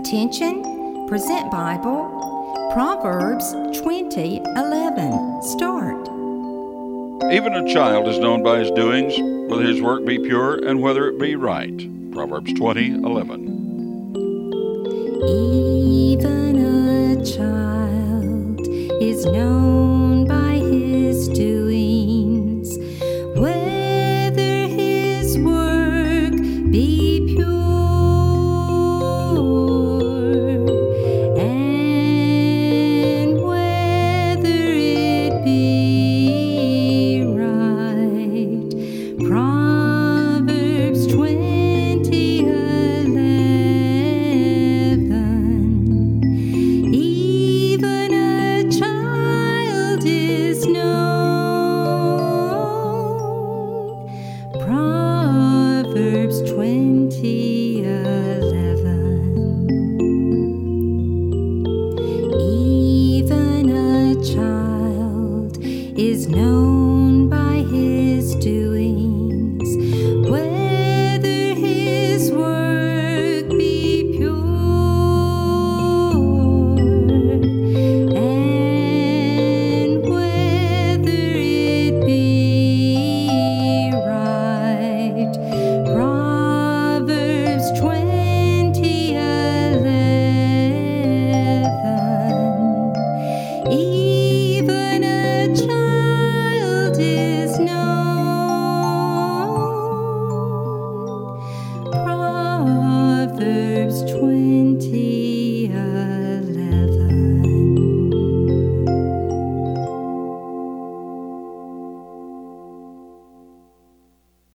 Attention, present Bible, Proverbs 20:11. Start. Even a child is known by his doings, whether his work be pure and whether it be right. Proverbs 20:11.